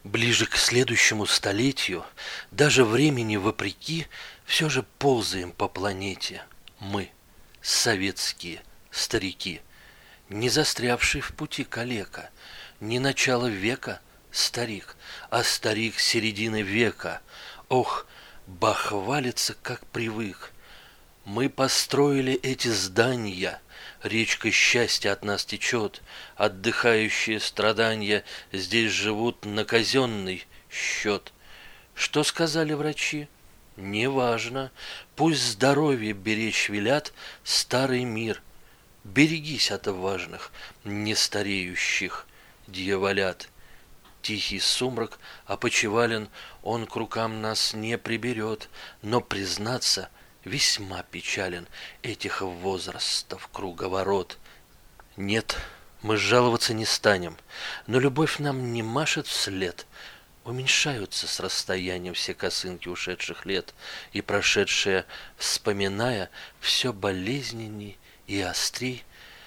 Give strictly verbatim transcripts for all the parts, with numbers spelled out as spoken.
Ближе к следующему столетию, даже времени вопреки, все же ползаем по планете. Мы, советские старики, не застрявший в пути калека, не начало века старик, а старик середины века. Ох, бахвалится, как привык. Мы построили эти здания, речка счастья от нас течет, отдыхающие страдания здесь живут на казенный счет. Что сказали врачи? Неважно, пусть здоровье беречь велят старый мир. Берегись от важных, нестареющих дьяволят. Тихий сумрак опочивален, он к рукам нас не приберет, но, признаться, весьма печален этих возрастов круговорот. Нет, мы жаловаться не станем, но любовь нам не машет вслед. Уменьшаются с расстоянием все косынки ушедших лет, и прошедшее, вспоминая, все болезненней и острей.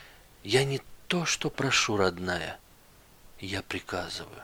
Я не то, что прошу, родная, я приказываю,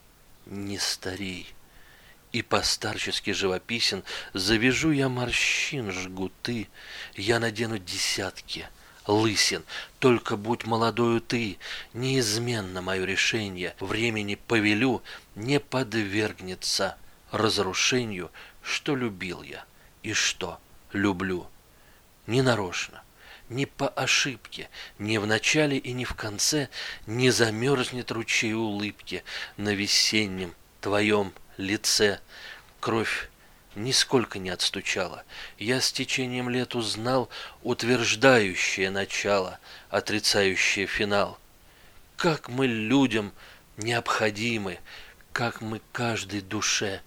не старей. И постарчески живописен, завяжу я морщин жгуты, я надену десятки лысин, только будь молодою ты, неизменно мое решение, времени повелю, не подвергнется разрушению, что любил я и что люблю. Не нарочно, не по ошибке, не в начале и не в конце не замерзнет ручей улыбки на весеннем твоем лице. Кровь нисколько не отстучала. Я с течением лет узнал утверждающее начало, отрицающее финал. Как мы людям необходимы, как мы каждой душе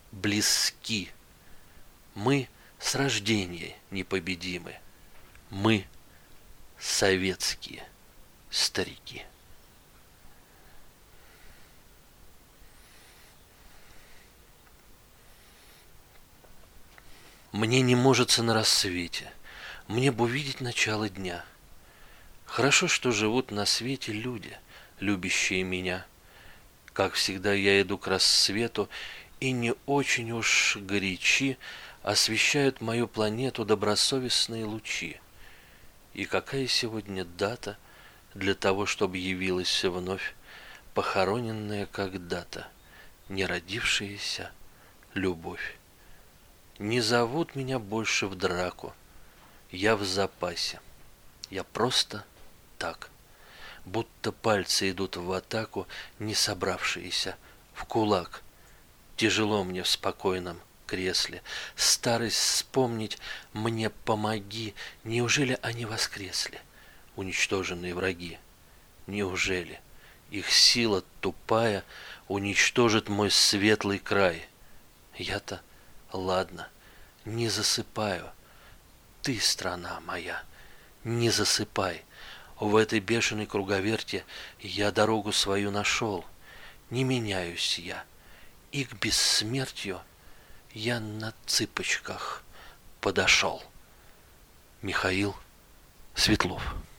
близки. Мы с рождения непобедимы. Мы советские старики. Мне не можется на рассвете, мне бы увидеть начало дня. Хорошо, что живут на свете люди, любящие меня. Как всегда, я иду к рассвету, и не очень уж горячи освещают мою планету добросовестные лучи. И какая сегодня дата для того, чтобы явилась вновь похороненная когда-то не родившаяся любовь. Не зовут меня больше в драку, я в запасе, я просто так, будто пальцы идут в атаку, не собравшиеся в кулак. Тяжело мне в спокойном кресле, старость вспомнить мне помоги, неужели они воскресли, уничтоженные враги? Неужели их сила тупая уничтожит мой светлый край? Я-то ладно, не засыпаю. Ты, страна моя, не засыпай. В этой бешеной круговерте я дорогу свою нашел. Не меняюсь я, и к бессмертию я на цыпочках подошел. Михаил Светлов.